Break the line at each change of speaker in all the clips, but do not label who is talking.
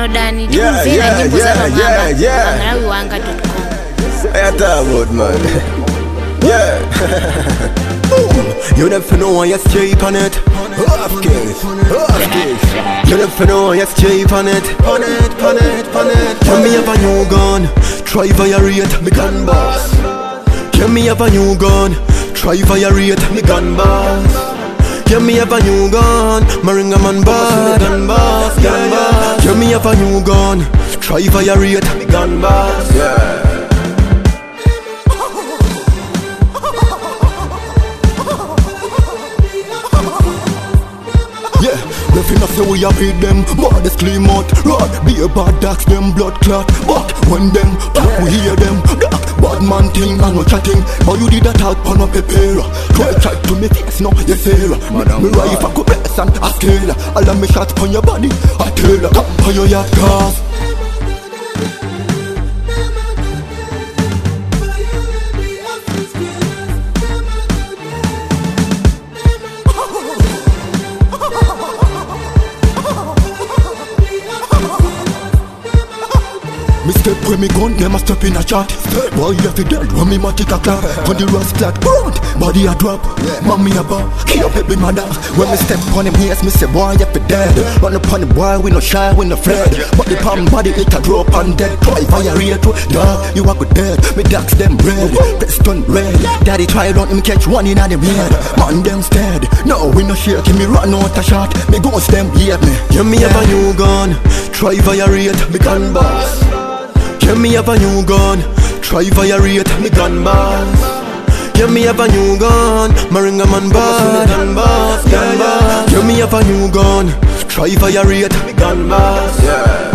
Downloadani tikumvera nyimbo za Bang'amba Malawiwanga.com.
I talk about man. Yeah. You never know I escape on it. Half case. You never know I escape on it. On it. Can me have a new gun? Try violate me gun boss. Can me have a new gun? Try violate me gun boss. Can me have a new gun? Maringa man bad. Gun boss. Can me have a new gun? Try violate me gun boss. Yeah. Nothing I say we a beat them, but they scream out. Rod, be a bad dogs, them blood clot. But when them talk, we hear them. Dark, bad man thing, man no chatting. But you did a talk on a pepera. Try to make face, no, yes sir. Me rifle go press and a scale. All of me shots on your body, I tell her. Come on your yacht cars. Me step when me gun, them a step in a chat. Boy, you fi dead when me ma take a clap. When the rust flat, front, body a drop. Mommy a bar, key up baby mother. When me step on him ears, me say boy, you fi dead. Run up on the boy, we no shy, we no afraid. But the palm body it a drop and dead. Try violate to, dog, you a good dead. Me dogs them red, piston red. Daddy try run him catch one in a them head. Man them stead, no we no shake. Me run out a shot, me ghost them hate me. Give me have a new gun, try violate me gun boss. Can me have a new gun? Try violate me gun boss. Can me have a new gun? Maringa man bad. Gun boss. Can me have a new gun? Try violate me gun boss. Yeah.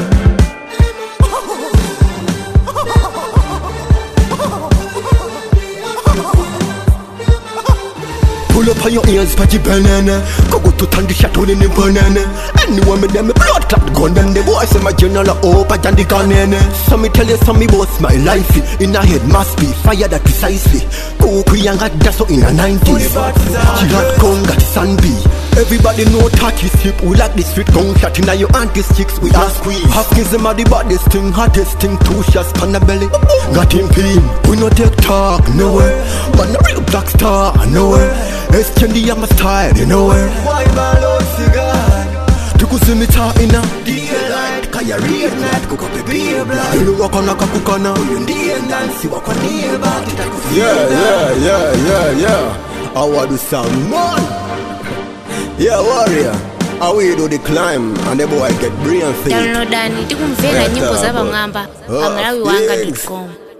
Pull up on your ears, patchy banana. Go to turn the shot on the banana. Anyone with them, blood clot gun. Then the boys say my general open and the gun. So me tell you, some me boss my life. In a head must be fire that precisely. Go young got that so in the 90s. She got gun, got sunbee. Everybody know touchy hip. We like this street gun shot in your auntie sticks. We are squeeze. Hopkins them are the baddest thing, hottest thing. 2 shots on the belly. Got him clean. We no take talk nowhere. But no real black star nowhere. It's candy I'm a style, you know where. Why balo cigar? Tukusimita ina daylight. Kaya real night, kuko baby blood. You walk on a kakukana. You ndiye nansi wako niye bati. Yeah. I want to sound man. Yeah, warrior. How we do the climb and the boy get brain fit.
Downloadani tikumvera nyimbo za Bang'amba Malawiwanga.com.